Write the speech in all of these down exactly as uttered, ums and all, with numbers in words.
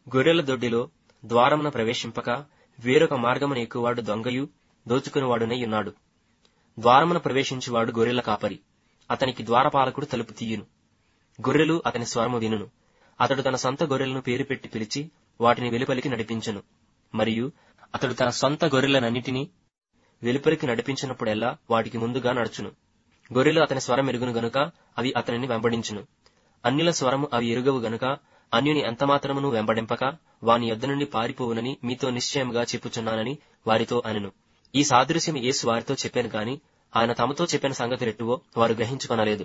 గొర్రెల దొడ్డిలో ద్వారమున ప్రవేశింపక వేరొక మార్గమున ఎక్కువాడు దొంగయు దోచుకునివాడునై ఉన్నాడు. ద్వారమున ప్రవేశించువాడు గొర్రెల కాపరి. అతనికి ద్వారపాలకుడు తలుపు తీయును. గొర్రెలు అతని స్వరము వినును. అతడు తన సొంత గొర్రెలను పేరు పెట్టి పిలిచి వాటిని వెలుపలికి నడిపించును. మరియు అతడు తన సొంత గొర్రెలనన్నిటినీ వెలుపలికి నడిపించినప్పుడెల్లా వాటికి ముందుగా నడుచును. గొర్రెలు అతని స్వరం ఎరుగును గనుక అవి అతనిని వెంబడించును. అన్యుల స్వరము అవి ఎరుగవు గనుక అన్యుని ఎంతమాత్రమును వెంబడింపక వాని యొద్ద నుండి పారిపోవునని మీతో నిశ్చయముగా చెప్పుచున్నానని వారితో అనెను. ఈ సాదృశ్యం యేసు వారితో చెప్పాను గాని ఆయన తమతో చెప్పిన సంగతి రెట్టువో వారు గ్రహించుకొనలేదు.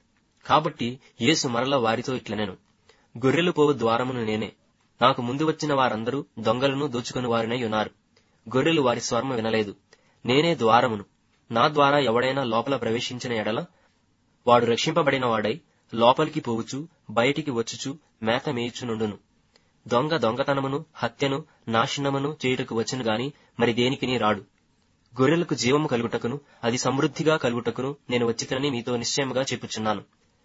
కాబట్టి యేసు మరల వారితో ఇట్లనెను, గొర్రెలు పోవు ద్వారమును నేనే. నాకు ముందు వచ్చిన వారందరూ దొంగలను దోచుకుని వారినై ఉన్నారు. గొర్రెలు వారి స్వరము వినలేదు. నేనే ద్వారమును. నా ద్వారా ఎవడైనా లోపల ప్రవేశించిన ఎడల వాడు రక్షింపబడిన వాడై లోపలికి పోవుచు బయటికి వచ్చుచు మేత మేయుచునుండును. దొంగ దొంగతనమును హత్యను నాశనమును చేయుటకు వచ్చును గాని మరి దేనికిని రాడు. గొర్రెలకు జీవము కలుగుటకును అది సమృద్ధిగా కలుగుటకును నేను వచ్చితనని మీతో నిశ్చయముగా చెప్పుచున్నాను.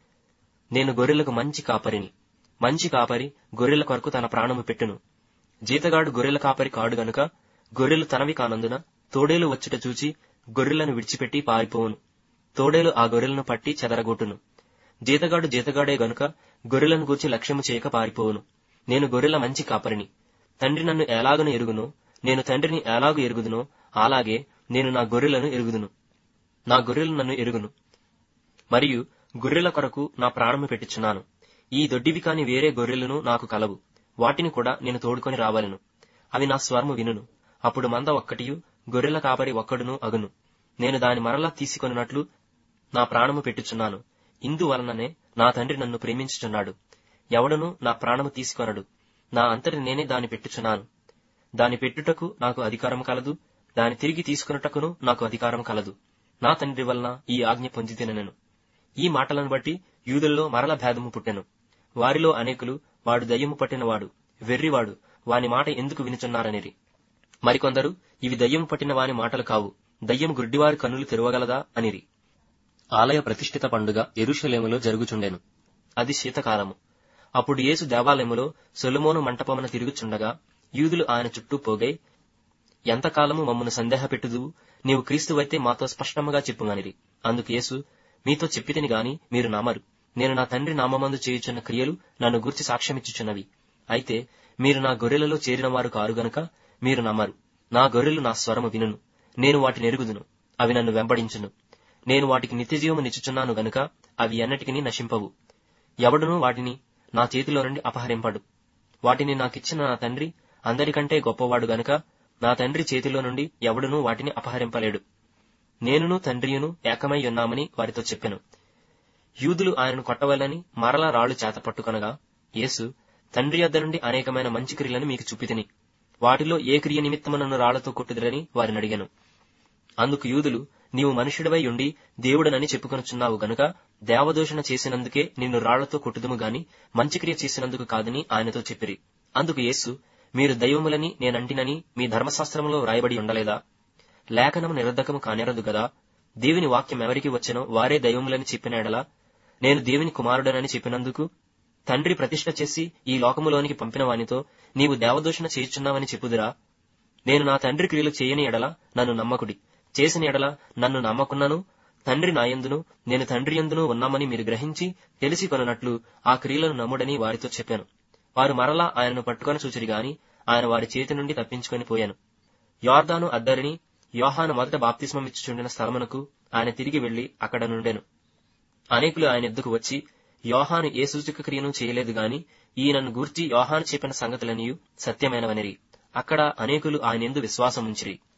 నేను గొర్రెలకు మంచి కాపరిని. మంచి కాపరి గొర్రెల కొరకు తన ప్రాణము పెట్టును. జీతగాడు గొర్రెల కాపరి కాడు గనుక గొర్రెలు తనవి కానందున తోడేలు వచ్చుట చూచి గొర్రెలను విడిచిపెట్టి పారిపోవును. తోడేలు ఆ గొర్రెలను పట్టి చెదరగొట్టును. జీతగాడు జీతగాడే గనుక గొర్రెలను గూర్చి లక్ష్యము చేయక పారిపోవును. నేను గొర్రెల మంచి కాపరిని. తండ్రి నన్ను ఎలాగను ఎరుగునో, నేను తండ్రిని ఎలాగు ఎరుగుదునో అలాగే నేను నా గొర్రెలను ఎరుగుదును. నా గొర్రెలు నన్ను ఎరుగును. మరియు గొర్రెల కొరకు నా ప్రాణము పెట్టుచున్నాను. ఈ దొడ్డివి కాని వేరే గొర్రెలను నాకు కలవు. వాటిని కూడా నేను తోడుకొని రావలెను. అవి నా స్వరము వినును. అప్పుడు మంద ఒక్కటియు గొర్రెల కాపరి ఒక్కడును అగును. నేను దాని మరలా తీసుకొనినట్లు నా ప్రాణము పెట్టుచున్నాను. ఇందువలననే నా తండ్రి నన్ను ప్రేమించుచున్నాడు. ఎవడను నా ప్రాణము తీసుకొనడు. నా అంతటి నేనే దాని పెట్టుచున్నాను. దాని పెట్టుటకు నాకు అధికారం కలదు. దాని తిరిగి తీసుకున్నటకును నాకు అధికారం కలదు. నా తండ్రి వలన ఈ ఆజ్ఞ పొందితినెను. ఈ మాటలను బట్టి యూదుల్లో మరల భేదము పుట్టెను. వారిలో అనేకులు వాడు దయ్యము పట్టినవాడు, వెర్రివాడు, వాని మాట ఎందుకు వినుచున్నారనిరి. మరికొందరు ఇవి దయ్యము పట్టిన వాని మాటలు కావు, దయ్యము గుడ్డివారి కన్నులు తెరవగలదా అనిరి. ఆలయ ప్రతిష్ఠిత పండుగ యెరూషలేములో జరుగుచుండెను. అది శీతకాలము. అప్పుడు యేసు దేవాలయములో సొలొమోను మంటపమున తిరుగుచుండగా యూదులు ఆయన చుట్టూ పోగై, ఎంతకాలము మమ్మను సందేహపెట్టుదువు? నీవు క్రీస్తువైతే మాతో స్పష్టముగా చెప్పుమనిరి. అందుకు యేసు, మీతో చెప్పితిని గాని మీరు నమ్మరు. నేను నా తండ్రి నామమందు చేయుచున్న క్రియలు నన్ను గూర్చి సాక్ష్యమిచ్చుచున్నవి. అయితే మీరు నా గొర్రెలలో చేరినవారు కారు గనుక మీరు నమ్మరు. నా గొర్రెలు నా స్వరము వినును. నేను వాటిని ఎరుగుదును. అవి నన్ను వెంబడించును. నేను వాటికి నిత్యజీవము నిచ్చుచున్నాను గనుక అవి ఎన్నటికిని నశింపవు. ఎవడునూ వాటిని నా చేతిలో నుండి అపహరింపడు. వాటిని నాకిచ్చిన నా తండ్రి అందరికంటే గొప్పవాడు గనుక నా తండ్రి చేతిలో నుండి ఎవడునూ వాటిని అపహరింపలేడు. నేనును తండ్రియును ఏకమై ఉన్నామని వారితో చెప్పెను. యూదులు ఆయనను కొట్టవలని మరలా రాళ్లు చేత పట్టుకొనగా యేసు, తండ్రి యొద్ద నుండి అనేకమైన మంచి క్రియలను మీకు చూపితిని. వాటిలో ఏ క్రియ నిమిత్తము నన్ను రాళ్లతో కొట్టుదురని వారిని అడిగాను. అందుకు యూదులు, నీవు మనుష్యుడివై ఉండి దేవుడనని చెప్పుకొనుచున్నావు గనుక దేవదూషణ చేసినందుకే నిన్ను రాళ్లతో కొట్టుదుము గాని మంచి క్రియ చేసినందుకు కాదని ఆయనతో చెప్పిరి. అందుకు యేసు, మీరు దైవములని నేనంటినని మీ ధర్మశాస్త్రములో వ్రాయబడి ఉండలేదా? లేఖనము నిరర్ధకము కానేరదు గదా. దేవుని వాక్యం ఎవరికి వచ్చెనో వారే దైవములని చెప్పిన ఎడల నేను దేవుని కుమారుడనని చెప్పినందుకు తండ్రి ప్రతిష్ఠ చేసి ఈ లోకములోనికి పంపిన వానితో నీవు దేవదూషణ చేయుచున్నావని చెప్పుదురా? నేను నా తండ్రి క్రియలు చేయని ఎడల నన్ను నమ్మకుడి. చేసిన ఎడల నన్ను నమ్మకున్నను తండ్రి నాయందును నేను తండ్రి యందును ఉన్నామని మీరు గ్రహించి తెలిసి కొనున్నట్లు ఆ క్రియలను నమ్ముడని వారితో చెప్పాను. వారు మరలా ఆయనను పట్టుకొని చూచిరి గాని ఆయన వారి చేతి నుండి తప్పించుకొని పోయాను. యొర్దాను అద్దరిని యోహాను మొదట బాప్తిస్మం ఇచ్చుచుండిన స్థలమునకు ఆయన తిరిగి వెళ్లి అక్కడ నుండెను. అనేకులు ఆయన ఎద్దుకు వచ్చి, యోహాను ఏ సూచక క్రియను చేయలేదు గాని ఈయనను గూర్చి యోహాను చెప్పిన సంగతులనియు సత్యమైనవనిరి. అక్కడ అనేకులు ఆయనయందు విశ్వాసముంచిరి.